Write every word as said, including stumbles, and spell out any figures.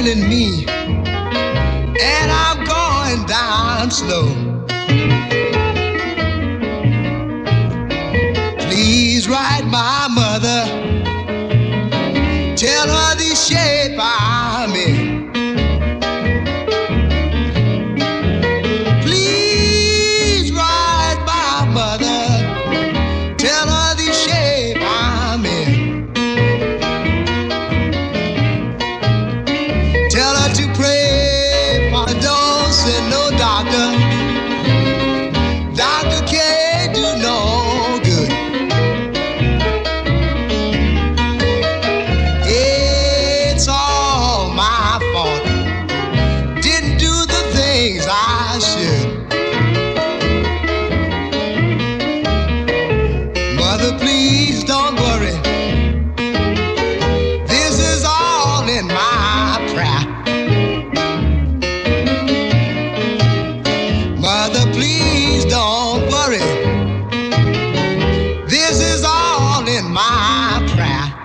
killing me, and I'm going down slow. Please write my mother, tell her the shape I'm in. Please write my mother, tell her the shape I'm in. Tell her to pray for a dose and no doctor. Doctor can't do no good. It's all my fault. Didn't do the things I should. Mother, please don't worry. This is all in my prayer. Mother, please don't worry. This is all in my prayer.